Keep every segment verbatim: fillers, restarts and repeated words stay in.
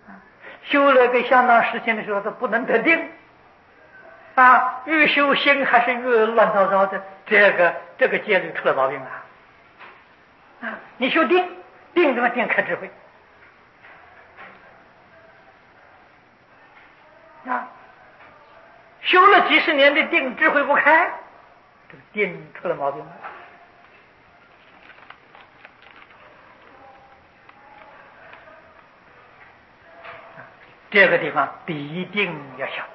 修了个相当时间的时候，他不能得定啊，越修心还是越乱糟糟的，这个这个戒律出了毛病啊！啊，你修定，定怎么定？开智慧啊！修了几十年的定，智慧不开，这个定出了毛病了。这个地方必定要晓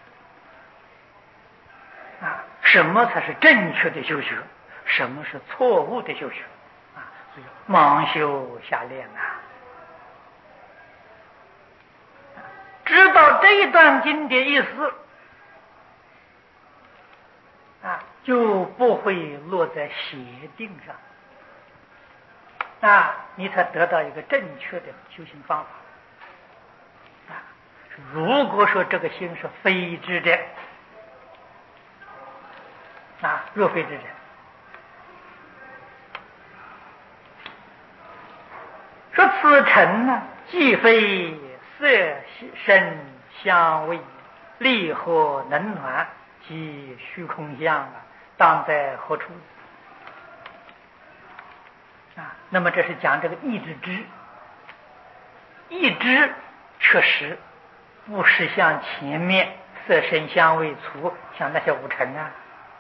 得啊，什么才是正确的修学，什么是错误的修学啊？所以盲修瞎练呐、啊。知道这一段经的意思啊，就不会落在邪定上啊，你才得到一个正确的修行方法。如果说这个心是非知的啊，若非知者，说此尘呢，既非色声香味力和冷暖及虚空相啊，当在何处啊？那么这是讲这个意之知，意知确实不是像前面色声香味触，像那些五尘啊，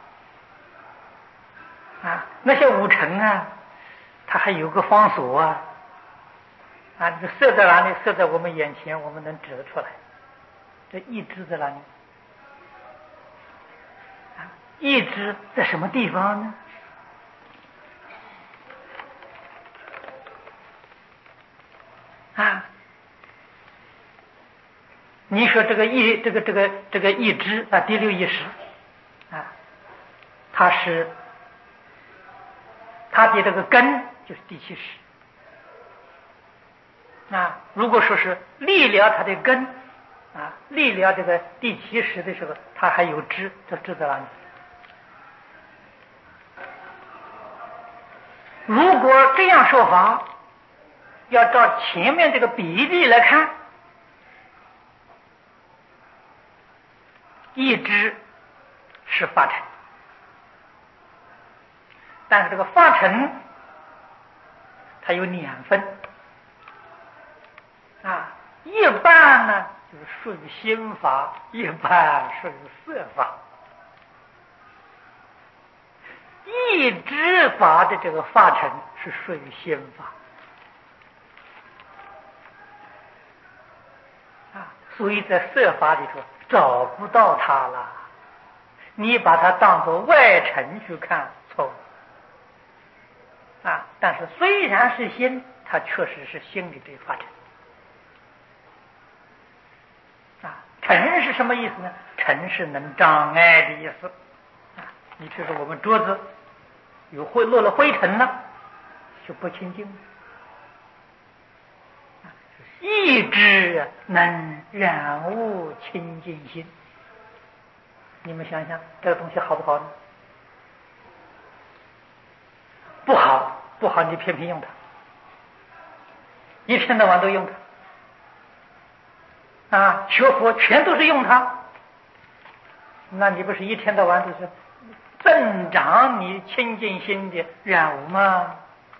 啊，那些五尘啊，它还有个方所啊，啊，这个色在哪里？色在我们眼前，我们能指得出来。这意知在哪里？啊，意知在什么地方呢？啊。你说这个意，这个这个这个意知啊，第六意识啊，它是它的这个根就是第七识啊。如果说是立了它的根啊，立了这个第七识的时候，它还有知，这知在哪里？如果这样说法，要照前面这个比例来看。意知是法尘，但是这个法尘它有两分啊，一半呢就是属于心法，一半属于色法。意知法的这个法尘是属于心法啊，所以在色法里头找不到它了，你把它当作外尘去看，错误啊！但是虽然是心，它确实是心里的法尘啊。尘是什么意思呢？尘是能障碍的意思啊。你比如说我们桌子有灰落了灰尘了，就不清净了。意知能染污清净心，你们想想这个东西好不好呢？不好，不好，你偏偏用它，一天到晚都用它啊！学佛全都是用它，那你不是一天到晚都是增长你清净心的染污吗？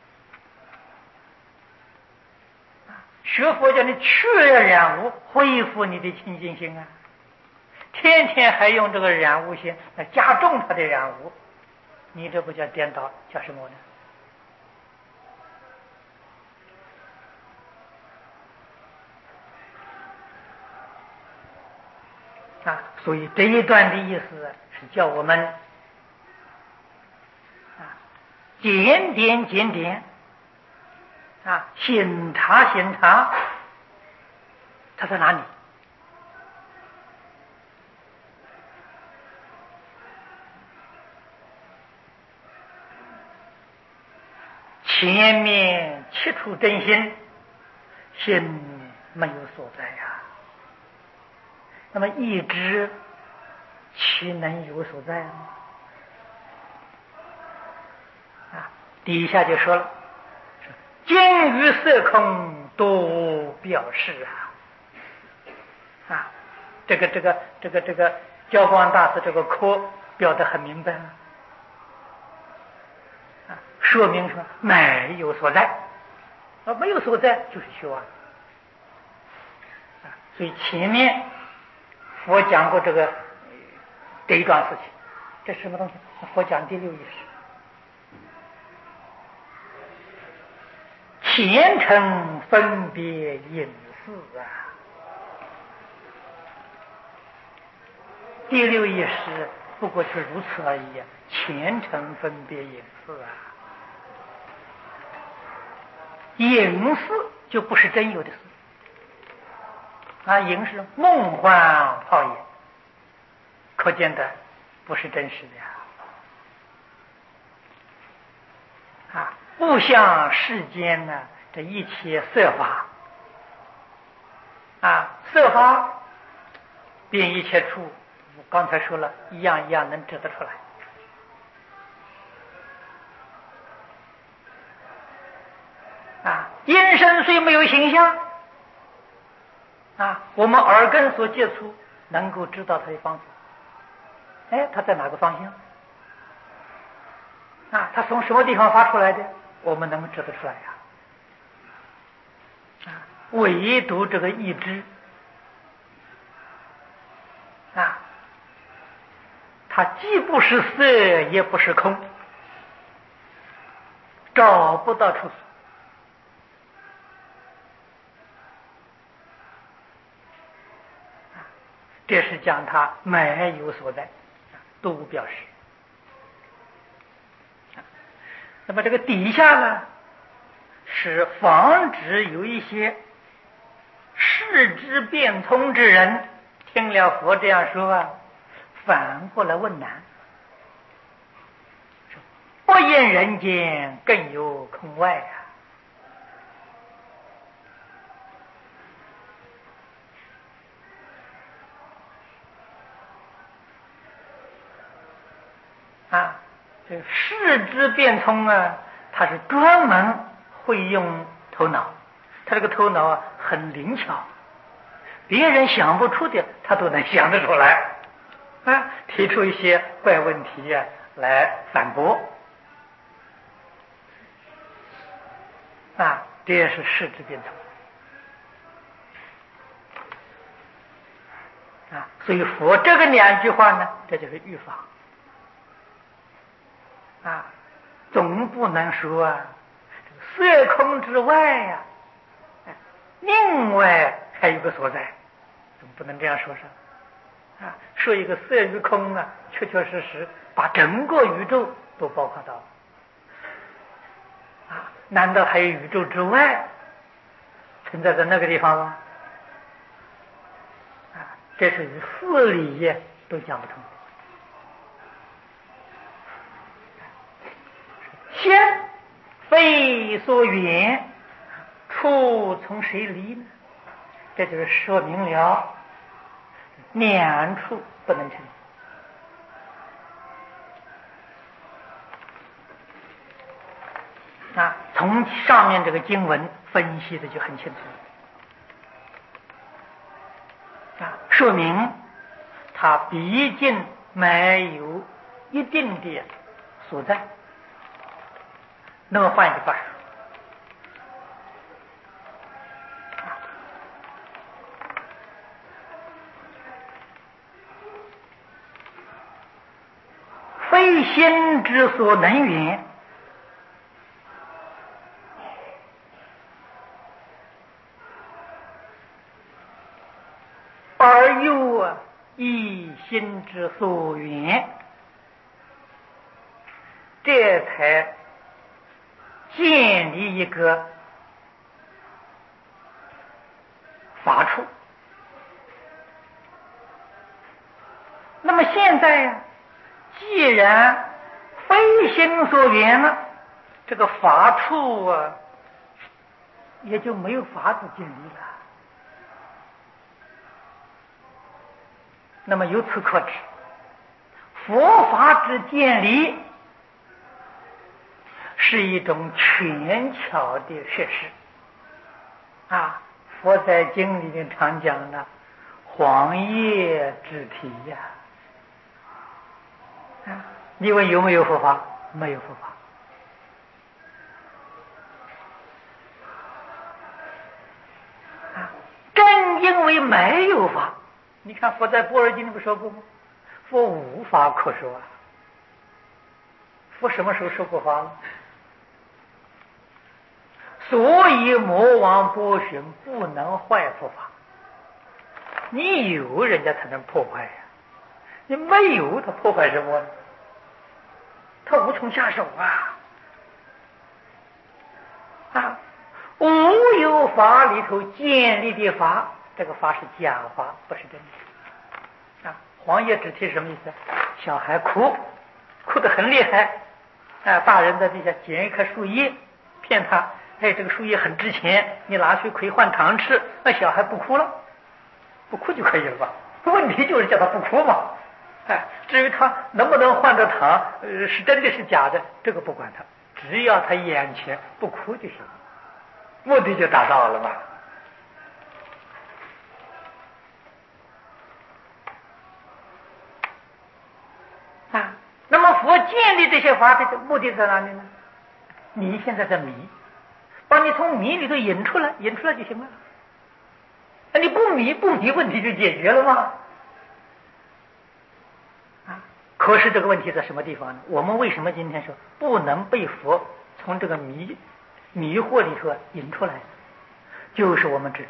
学佛叫你去染污，恢复你的清净心啊！天天还用这个染污心来加重它的染污，你这不叫颠倒，叫什么呢？啊，所以这一段的意思是叫我们啊检点检点啊，审查审查，它在哪里？前面七处真心，心没有所在呀、啊。那么意知岂能有所在呢？啊，底下就说了，金与色空都表示啊， 啊，这个这个这个这个教光大师这个课表得很明白了，啊，说明说没有所在，啊，没有所在就是虚妄，啊，所以前面佛讲过这个这一桩事情，这是什么东西？佛讲第六意识。前尘分别隐士啊，第六意识不过是如此而已啊，前尘分别隐士啊，隐士就不是真有的事啊，隐是梦幻泡影，可见的不是真实的呀。啊，不像世间呢这一切色法，啊，色法变一切处，我刚才说了一样一样能指得出来。啊，音声虽没有形象，啊，我们耳根所接触能够知道它的方向，哎，它在哪个方向？啊，它从什么地方发出来的，我们能知得出来呀。啊，唯独这个意知，啊，它既不是色，也不是空，找不到处所。这是讲它没有所在，都表示。那么这个底下呢，是防止有一些视之变通之人听了佛这样说啊，反过来问难。不言人间更有空外啊！啊，这视之变通啊，他是专门会用头脑，他这个头脑啊很灵巧，别人想不出的他都能想得出来，啊，提出一些怪问题啊来反驳，啊，这也是视之变通啊。所以佛这个两句话呢，这就是预防啊，总不能说啊，色空之外呀、啊，另外还有个所在，总不能这样说上啊。说一个色与空啊，确确实实把整个宇宙都包括到了啊，难道还有宇宙之外存在在那个地方吗？啊，这是与事理都讲不通。先非所缘，处从谁离呢？这就是说明了两处不能成。啊，从上面这个经文分析的就很清楚啊，说明它毕竟没有一定的所在。那么换一句话说，非心之所能缘，而又一心之所缘，这才建立一个法处。那么现在呀、啊，既然非心所缘了，这个法处啊，也就没有法子建立了。那么由此可知，佛法之建立是一种权巧的设施啊。佛在经里面常讲呢， 黄叶之体呀！啊，你问有没有佛法？没有佛法。啊，正因为没有法，你看佛在《般若经》里不说过吗？佛无法可说啊。佛什么时候说过法了？所以魔王波旬不能坏佛法。你有人家才能破坏呀、啊，你没有他破坏什么呢？他无从下手啊！啊，无有法里头建立的法，这个法是假法，不是真的。啊，黄叶之体是什么意思？小孩哭，哭得很厉害，啊，大人在地下捡一棵树叶，骗他，哎，这个树叶很值钱，你拿去可以换糖吃，那小孩不哭了。不哭就可以了吧？问题就是叫他不哭嘛。哎，至于他能不能换着糖，呃，是真的是假的，这个不管他，只要他眼前不哭就行，目的就达到了嘛。啊，那么佛建立这些法的目的在哪里呢？你现在在迷，把你从迷里头引出来，引出来就行了。你不迷不迷，问题就解决了吗？啊！可是这个问题在什么地方呢？我们为什么今天说不能被佛从这个迷迷惑里头引出来？就是我们执着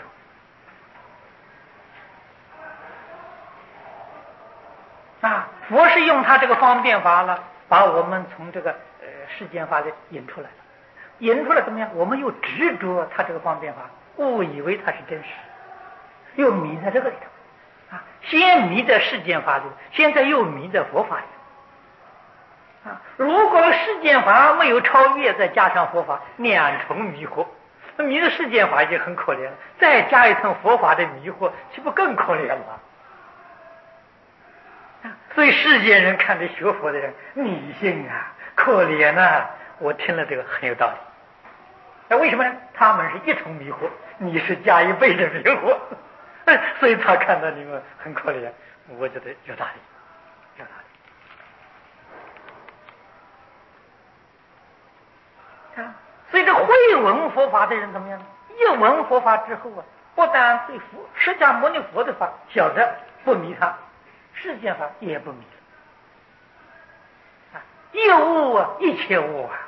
啊！佛是用他这个方便法了，把我们从这个呃世间法里引出来了。引出来怎么样？我们又执着他这个方便法，误以为它是真实。又迷在这个里头，啊，先迷在世间法里，现在又迷在佛法里，啊，如果世间法没有超越，再加上佛法，两重迷惑，那迷的世间法已经很可怜了，再加一层佛法的迷惑，岂不更可怜吗？啊，所以世间人看着学佛的人，你性啊，可怜啊，我听了这个很有道理。那为什么呢？他们是一重迷惑，你是加一倍的迷惑。所以他看到你们很可怜，我觉得有道理，有道理啊！所以这会闻佛法的人怎么样？一闻佛法之后啊，不但对佛释迦牟尼佛的法晓得不迷他，世间法也不迷啊，一悟啊，一切悟啊！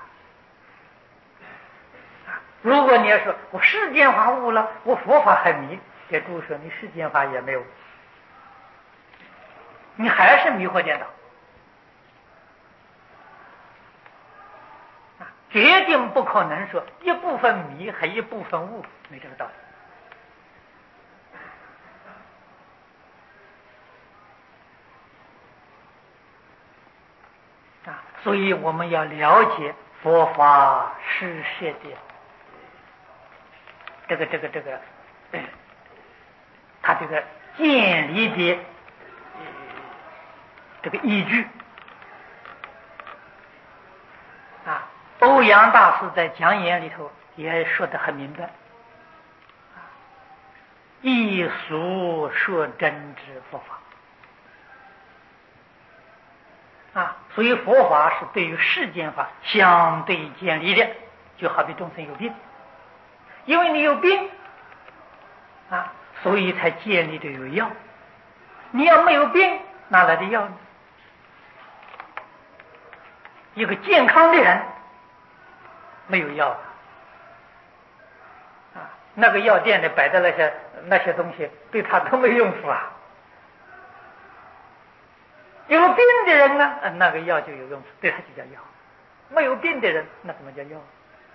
啊，如果你要说我世间法悟了，我佛法还迷。给诸说，你世间法也没有，你还是迷惑颠倒啊！决定不可能说一部分迷还一部分悟，没这个道理啊！所以我们要了解佛法施设的这个这个这个。他这个建立的这个依据啊，欧阳大师在讲演里头也说得很明白，艺俗说真之佛法啊，所以佛法是对于世间法相对建立的，就好比众生有病，因为你有病啊，所以才建立的有药。你要没有病，哪来的药呢？一个健康的人没有药啊，那个药店里摆的那些那些东西，对他都没用处啊。有病的人呢，那个药就有用处，对他就叫药。没有病的人，那怎么叫药？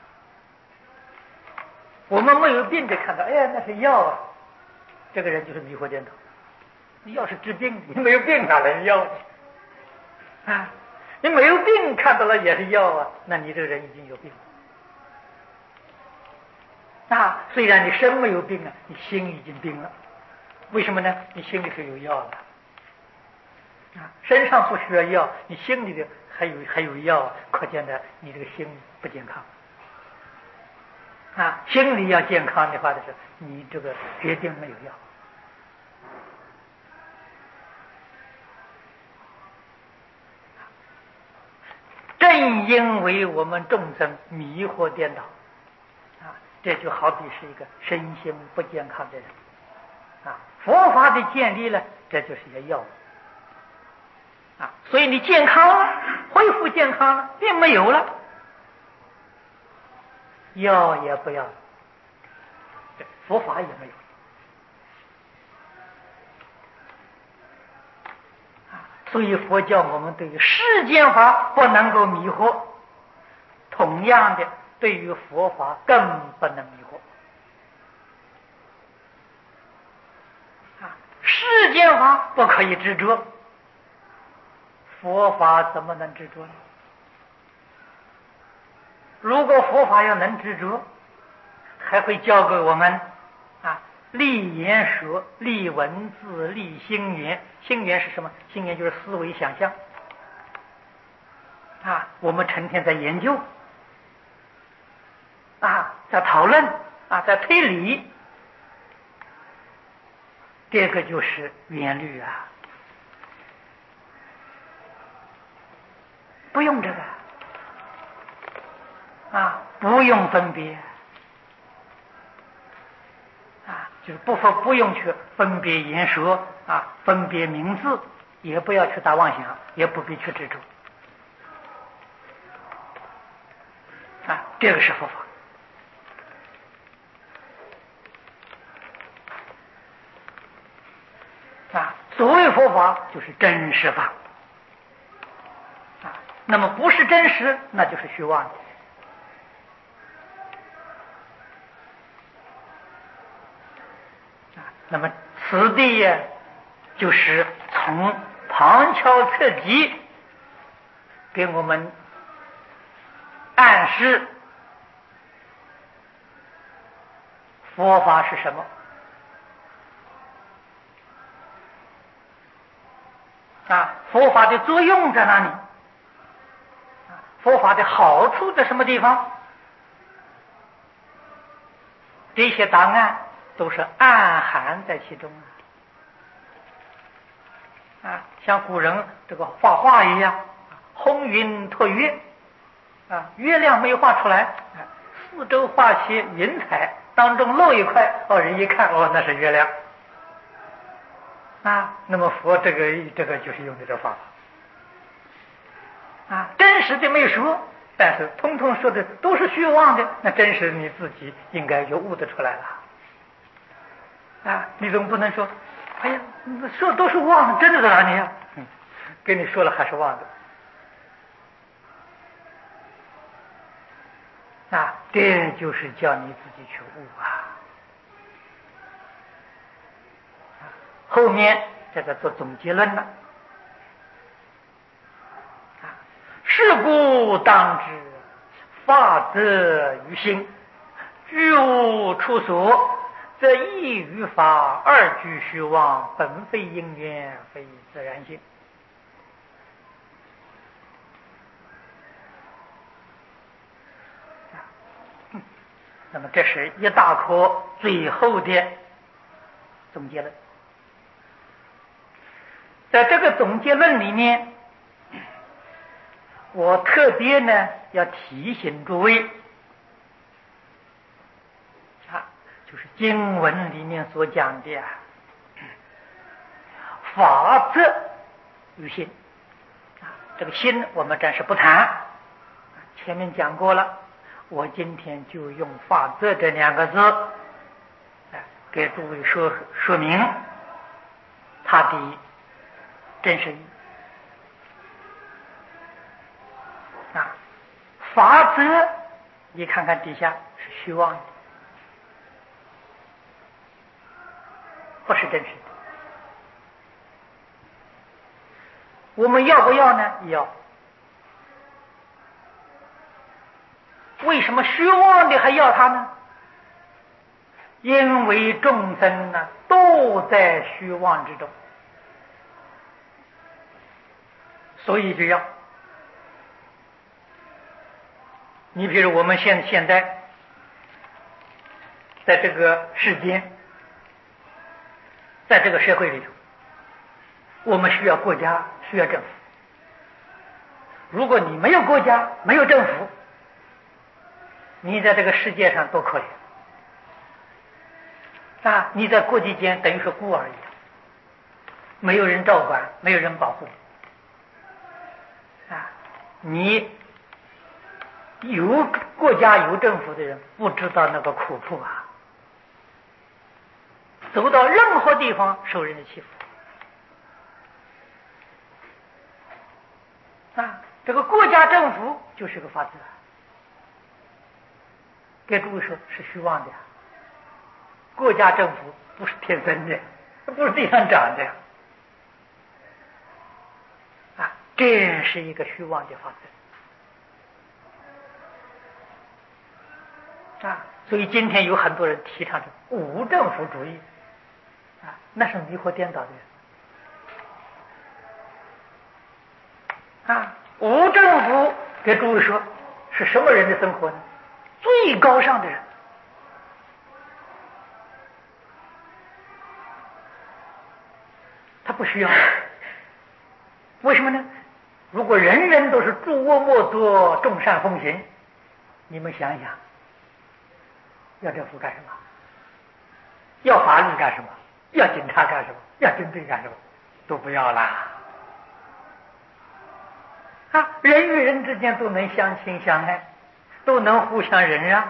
我们没有病的看到，哎呀，那是药啊，这个人就是迷惑颠倒。药是治病，你没有病哪来的药啊？你没有病看到了也是药啊，那你这个人已经有病了啊！虽然你身没有病啊，你心已经病了，为什么呢？你心里头有药了啊，身上不需要药，你心里头还有还有药，可见的你这个心不健康啊！心里要健康的话的是，你这个决定没有药正因为我们众生迷惑颠倒啊，这就好比是一个身心不健康的人啊，佛法的建立了，这就是一个药物啊，所以你健康了，恢复健康了，病没有了，药也不要了，佛法也没有啊，所以佛教我们对于世间法不能够迷惑，同样的对于佛法更不能迷惑啊，世间法不可以执着，佛法怎么能执着呢？如果佛法要能执着，还会教给我们啊，立言说，立文字，立心源。心源是什么？心源就是思维想象啊，我们成天在研究啊，在讨论啊，在推理，这个就是原律啊，不用这个啊，不用分别啊，就是不分不用去分别言说啊，分别名字，也不要去打妄想，也不必去执着啊，这个是佛法啊。所谓佛法就是真实法啊，那么不是真实，那就是虚妄的。那么此地呀，就是从旁敲侧击给我们暗示佛法是什么啊？佛法的作用在哪里？佛法的好处在什么地方？这些答案都是暗含在其中啊！像古人这个画画一样，轰云托月啊，月亮没有画出来，四周画些云彩，当中露一块，哦，人一看，哦，那是月亮啊。那么佛这个这个就是用的这个方法啊，真实的没说，但是通通说的都是虚妄的，那真实你自己应该就悟得出来了啊！你总不能说，哎呀，说都是妄，真的在哪里呀？嗯，跟你说了还是妄的啊！这就是叫你自己去悟啊！后面这个做总结论了啊，是故当知法则于心，居无处所，则一于法，二俱虚妄，本非因缘，非自然性。那么这是一大课最后的总结论。在这个总结论里面，我特别呢要提醒诸位啊，就是经文里面所讲的啊，法则于心啊，这个心我们暂时不谈，前面讲过了，我今天就用法则这两个字给诸位说说明它的真实意义啊。法则你看看底下是虚妄的，不是真实的。我们要不要呢？要。为什么虚妄的还要它呢？因为众生呢都在虚妄之中，所以就要。你比如我们现现在在这个世间，在这个社会里头，我们需要国家，需要政府。 如果你没有国家，没有政府，你在这个世界上多可怜啊！你在国际间等于是孤儿一样，没有人照管，没有人保护啊！你有国家有政府的人不知道那个苦处啊，走到任何地方受人的欺负啊！这个国家政府就是个法则，给诸位说是虚妄的呀。国家政府不是天生的，不是地上长的啊，这是一个虚妄的法则啊。所以今天有很多人提倡着无政府主义啊，那是迷惑颠倒的人啊。无政府给诸位说是什么人的生活呢？最高尚的人，他不需要。为什么呢？如果人人都是诸恶莫作，众善奉行，你们想一想，要政府干什么？要法律干什么？要警察干什么？要军队干什么？都不要啦。啊，人与人之间都能相亲相爱，都能互相忍让。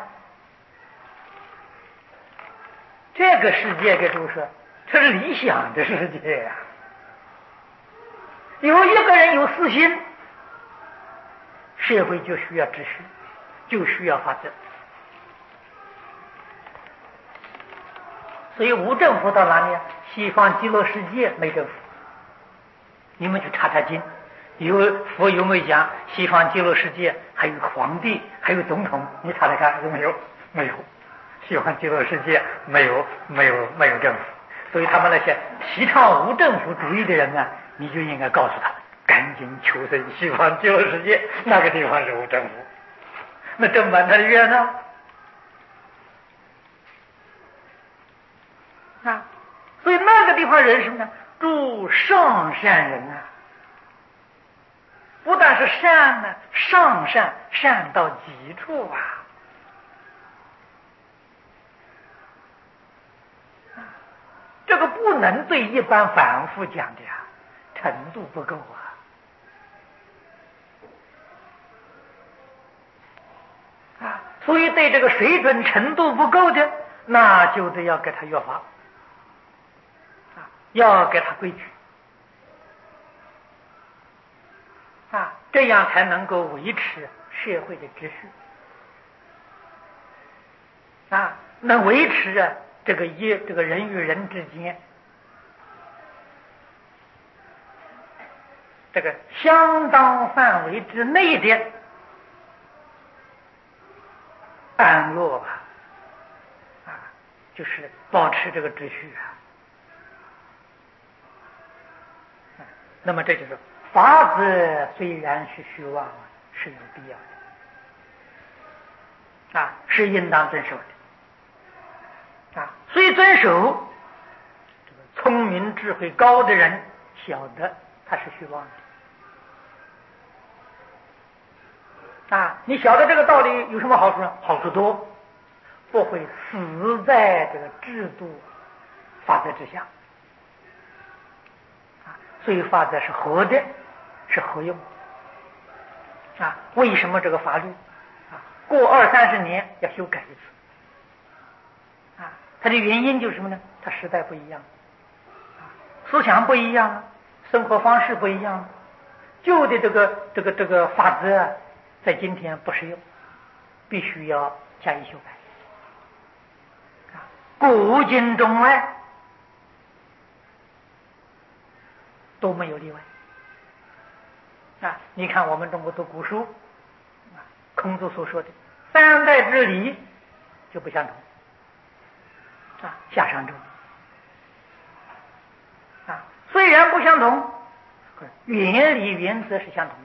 这个世界给诸位说，这是理想的世界呀、啊。有一个人有私心，社会就需要秩序，就需要法则。所以无政府到哪里啊？西方极乐世界没政府，你们去查查经。有佛有没有讲西方极乐世界还有皇帝，还有总统？你查查看有没有？没有。西方极乐世界没有没有没有政府，所以他们那些提倡无政府主义的人呢，你就应该告诉他，赶紧求生西方极乐世界，那个地方是无政府，那正满他的愿呢啊！所以那个地方人什么呢？诸上善人啊。不但是善呢，上善，善到极处啊！这个不能对一般凡夫讲的呀，程度不够啊！啊，所以对这个水准程度不够的，那就得要给他约法，啊，要给他规矩。啊，这样才能够维持社会的秩序啊，能维持啊这个一这个人与人之间这个相当范围之内的安乐吧，啊，就是保持这个秩序啊。啊那么这就是。法则虽然是虚妄，是有必要的啊，是应当遵守的啊。虽遵守，这个聪明智慧高的人晓得它是虚妄的啊。你晓得这个道理有什么好处呢？好处多，不会死在这个制度法则之下啊。所以法则是合的。是合用啊？为什么这个法律啊过二三十年要修改一次啊？它的原因就是什么呢？它时代不一样啊，思想不一样，生活方式不一样，旧的这个这个这个法则啊，在今天不适用，必须要加以修改啊。古今中外都没有例外。啊，你看我们中国读古书，啊，孔子所说的三代之礼就不相同，啊，下商周，啊，虽然不相同，原理原则是相同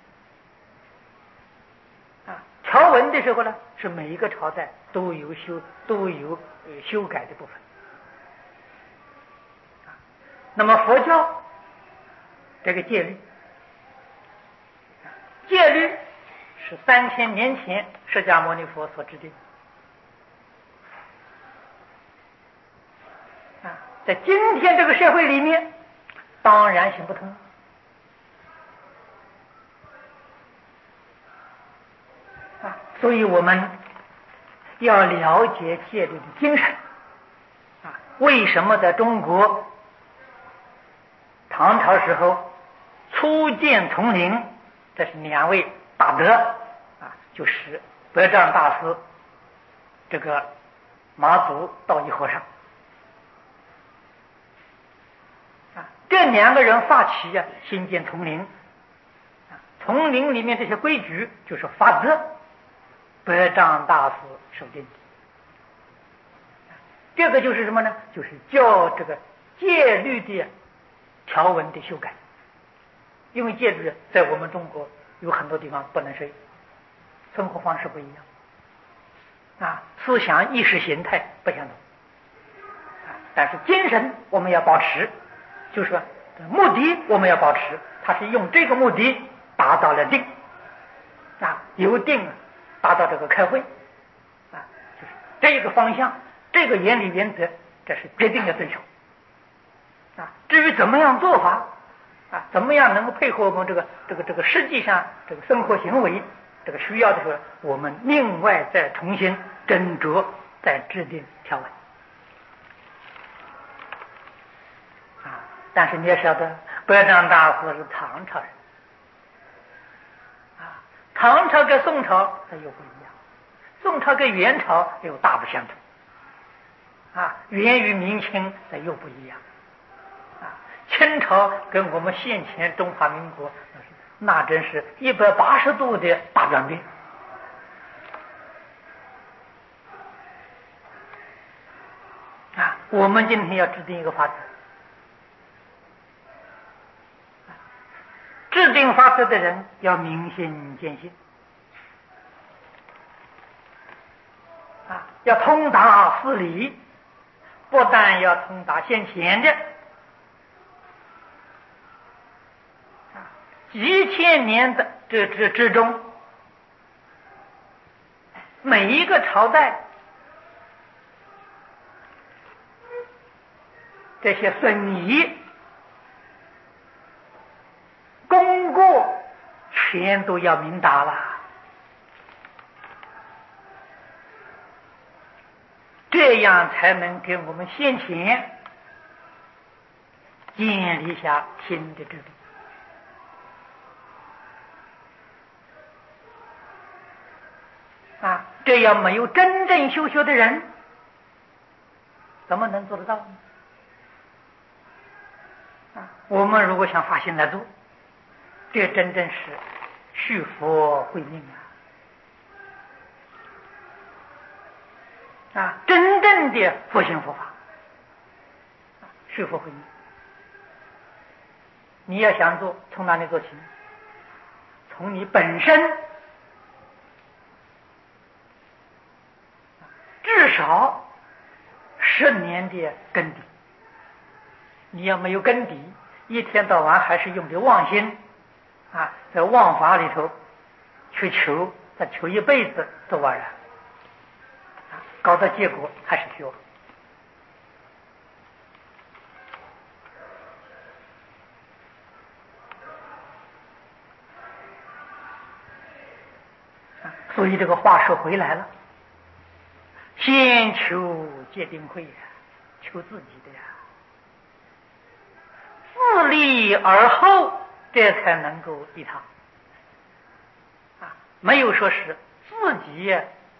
的，啊，条文的时候呢，是每一个朝代都有修都有呃修改的部分，啊，那么佛教这个戒律。戒戒律是三千年前释迦牟尼佛所制定的啊，在今天这个社会里面，当然行不通啊，所以我们要了解戒律的精神啊。为什么在中国唐朝时候初见统领，这是两位大德啊，就是百丈大师这个马祖道一和尚啊，这两个人发起呀、啊、新建丛林啊，丛林里面这些规矩就是法则，百丈大师守定。这个就是什么呢？就是叫这个戒律的条文的修改。因为戒律在我们中国有很多地方不能睡，生活方式不一样啊，思想意识形态不相同啊，但是精神我们要保持，就是说目的我们要保持，它是用这个目的达到了定啊，由定达到这个开会啊，就是这个方向，这个原理原则，这是决定要遵守啊。至于怎么样做法啊，怎么样能够配合我们这个这个这个实际上这个生活行为这个需要的时候，我们另外再重新斟酌，再制定条文啊。但是你也晓得，百丈大师是唐朝人啊，唐朝跟宋朝它又不一样，宋朝跟元朝又大不相同啊，元与明清它又不一样。清朝跟我们现前中华民国，那真是一百八十度的大转变啊！我们今天要制定一个法则，制定法则的人要明心见性啊，要通达事理，不但要通达现前的。几千年的这这之中，每一个朝代这些损益功过全都要明达了，这样才能给我们先前建立下新的制度啊，这样没有真正修学的人，怎么能做得到呢？啊，我们如果想发心来做，这真正是续佛慧命啊！啊，真正的佛心佛法，啊，续佛慧命。你要想做，从哪里做起？从你本身。至少十年的根底，你要没有根底，一天到晚还是用的妄心啊，在妄法里头去求，再求一辈子都枉然啊，搞到结果还是虚妄啊。所以这个话说回来了。先求戒定慧呀，求自己的呀，自立而后，这才能够利他啊！没有说是自己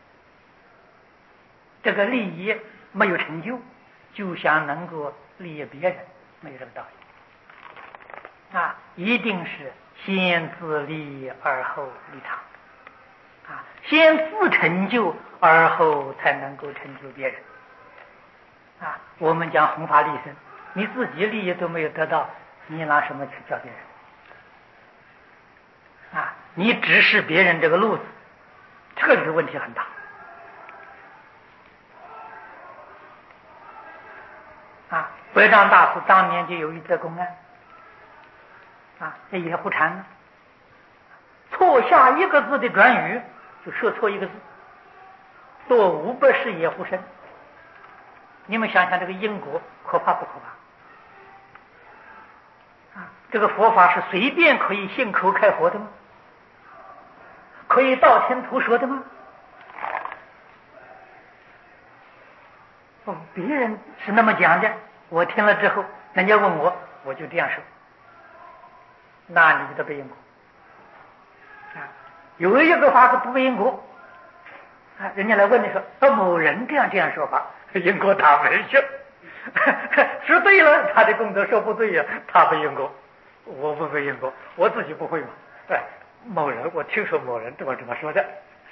这个利益没有成就，就想能够利益别人，没有这个道理啊！一定是先自立而后利他。啊，先自成就，而后才能够成就别人。啊，我们讲弘法利生，你自己利益都没有得到，你拿什么去教别人？啊，你指示别人这个路子，这个问题很大。啊，百丈大师当年就有一则公案，啊，这野狐禅错落下一个字的转语，就说错一个字，多五百世也无生。你们想想这个因果可怕不可怕？啊，这个佛法是随便可以信口开河的吗？可以道听途说的吗？哦，别人是那么讲的，我听了之后，人家问我，我就这样说，那你就得背因果啊。有一个法是不背因果啊，人家来问你说，呃，某人这样这样说法，因果他没学，说对了，他的功德；说不对呀，他背因果，我不背因果，我自己不会嘛。哎，某人，我听说某人这么这么说的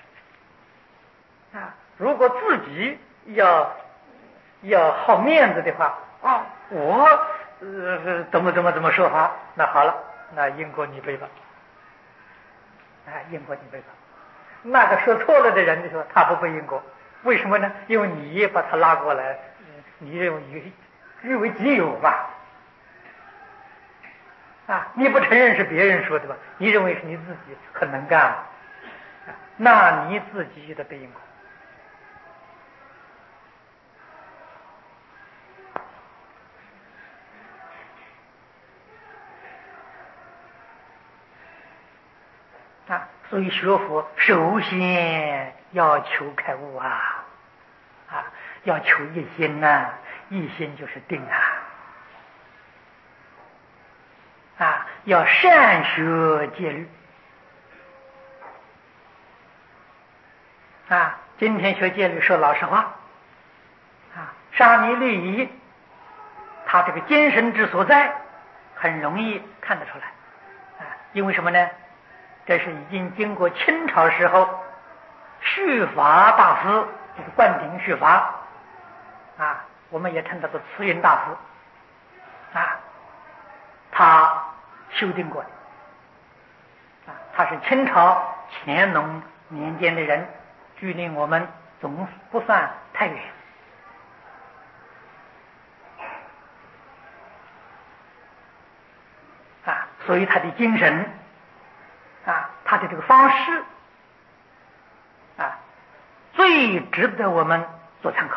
啊。如果自己要要好面子的话啊，我呃怎么怎么怎么说法，那好了，那因果你背吧，哎，因果你背吧。那个说错了的人就说他不背因果，为什么呢？因为你把他拉过来，你认为据为己有吧？啊，你不承认是别人说的吧？你认为是你自己很能干啊，那你自己就得背因果。啊，所以学佛首先要求开悟啊，啊，要求一心呐、啊，一心就是定啊，啊，要善学戒律啊。今天学戒律说老实话啊，沙弥律仪，他这个精神之所在，很容易看得出来啊。因为什么呢？这是已经经过清朝时候续法大师，就是灌顶续法啊，我们也称他做慈云大师啊，他修订过的啊，他是清朝乾隆年间的人，距离我们总不算太远啊，所以他的精神啊，他的这个方式啊，最值得我们做参考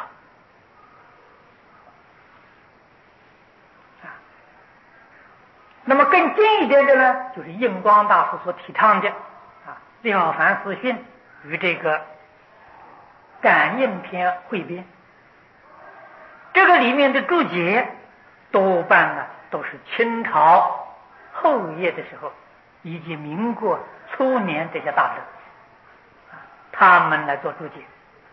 啊。那么更近一点的呢，就是印光大师所提倡的啊《了凡四训》与这个感应篇汇编，这个里面的注解多半呢都是清朝后叶的时候以及民国初年这些大德他们来做注解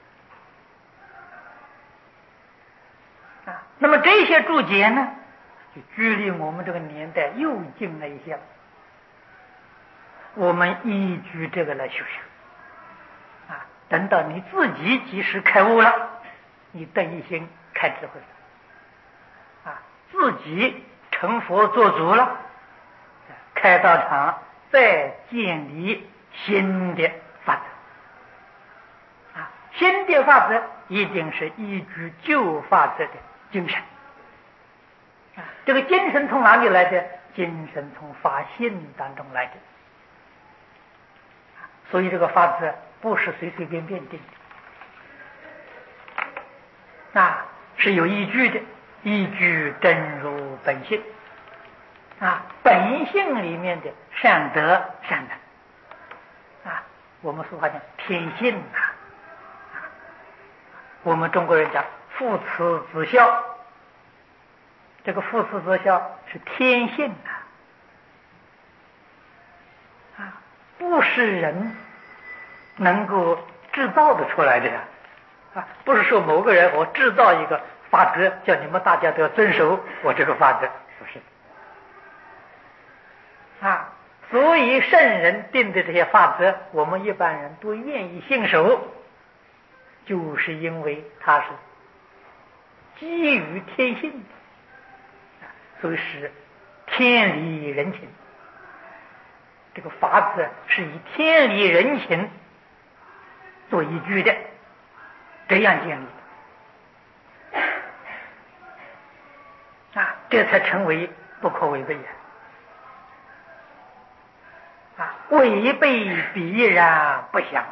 啊。那么这些注解呢，就距离我们这个年代又近了一些了。我们依据这个来修修啊，等到你自己即使开悟了，你得一心开智慧了啊，自己成佛做主了，开道场再建立新的法则啊，新的法则一定是依据旧法则的精神啊。这个精神从哪里来的？精神从法性当中来的，所以这个法则不是随随便便定的啊，是有依据的，依据真如本性啊，本性里面的善德善能啊，我们俗话讲天性啊，我们中国人讲父慈子孝，这个父慈子孝是天性啊，啊，不是人能够制造的出来的呀，啊，不是说某个人我制造一个法则，叫你们大家都要遵守我这个法则，不是啊。所以圣人定的这些法则，我们一般人都愿意信守，就是因为它是基于天性的，所以是天理人情。这个法则是以天理人情做依据的，这样建立啊，这才成为不可违背呀！啊， 违背必然不祥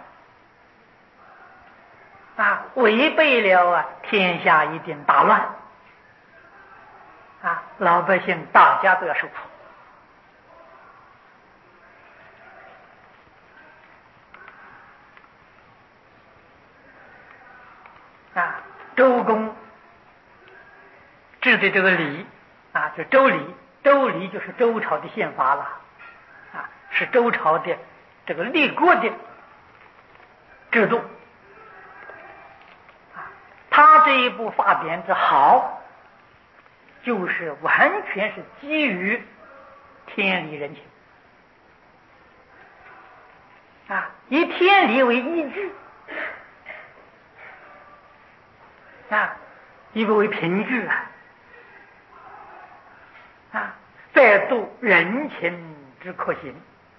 啊，违背了啊，天下一定大乱啊，老百姓大家都要受苦啊。周公制的这个礼啊，就周礼，周礼就是周朝的宪法了啊，是周朝的这个立国的制度啊。他这一部法典之好，就是完全是基于天理人情啊，以天理为依据啊，一个为凭据啊啊，再度人情之可行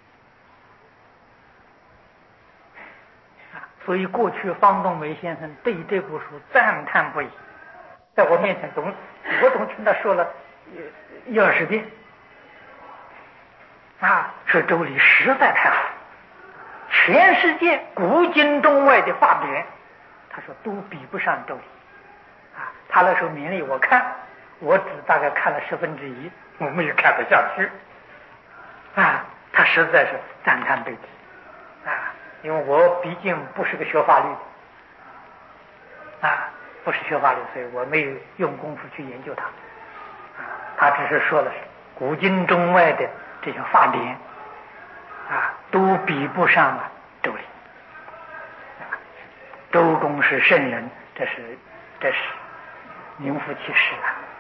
啊。所以过去方东梅先生对这部书赞叹不已，在我面前总我总听他说了一二十遍啊，说周礼实在太好，全世界古今中外的法典，他说都比不上周礼啊。他那时候勉励我看，我只大概看了十分之一，我没有看得下去啊。他实在是赞叹不已啊，因为我毕竟不是个学法律的啊，不是学法律，所以我没有用功夫去研究它啊。他只是说了古今中外的这些法典啊，都比不上啊周礼啊。周公是圣人，这是这是名副其实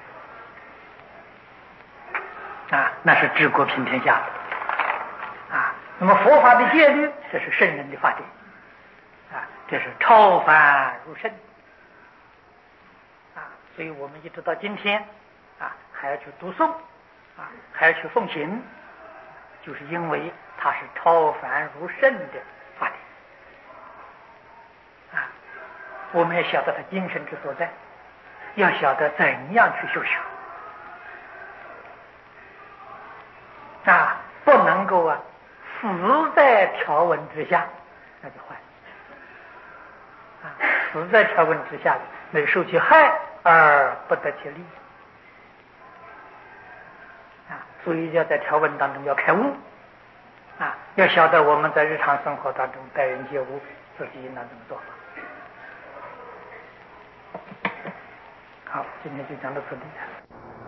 啊啊，那是治国平天下的啊。那么佛法的戒律，这是圣人的法典啊，这是超凡入圣啊。所以我们一直到今天啊，还要去读诵啊，还要去奉行，就是因为它是超凡入圣的法典啊。我们要晓得它精神之所在，要晓得怎样去修学啊，不能够啊死在条文之下，那就坏啊，死在条文之下，那受其害而不得其利啊。所以要在条文当中要开悟啊，要晓得我们在日常生活当中待人接物，自己应当怎么做法。好，今天就讲到这里。